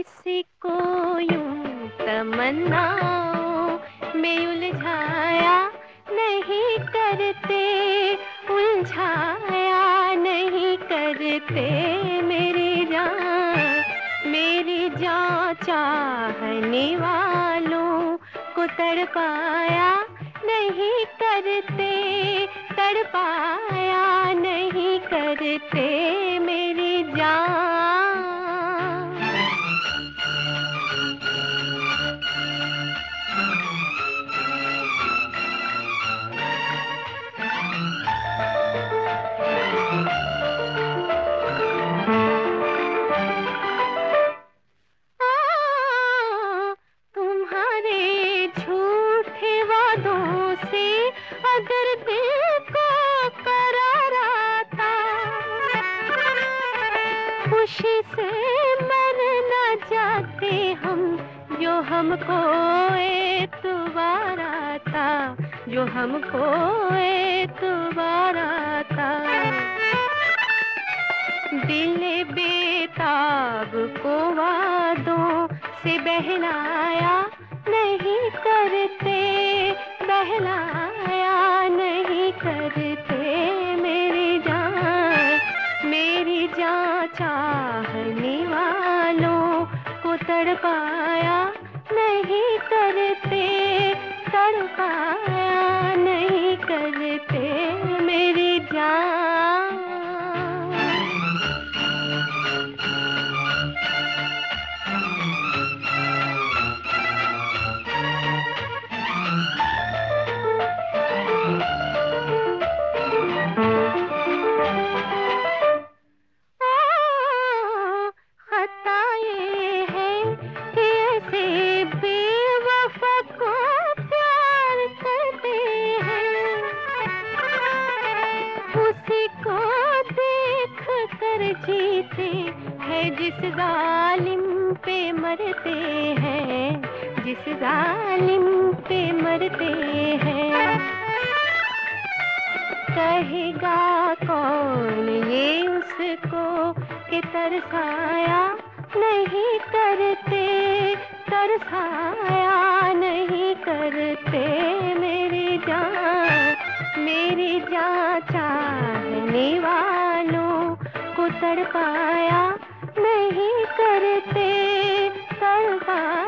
किसको यूं तमन्नाओं में उलझाया नहीं करते, उलझाया नहीं करते। मेरी जान चाहने वालों को तड़पाया नहीं करते, तड़पाया नहीं करते मेरी जान। तुम्हारे झूठे वादों से अगर दिल को करारा था, खुशी से मर न जाते हम, जो हमको एतबारा था, जो हमको एतबारा था। दिल बेताब को वादों से बहलाया नहीं करते, बहलाया नहीं करते मेरी जान चाहने वालों को तड़पाया नहीं करते, तड़पाया नहीं करते मेरी जान। जीते हैं जिस जालिम पे मरते हैं, जिस जालिम पे मरते हैं। कहेगा कौन ये उसको कि तरसाया नहीं करते, तरसाया नहीं करते मेरी जान चाहने वालों को तड़पाया नहीं करते, तड़पाया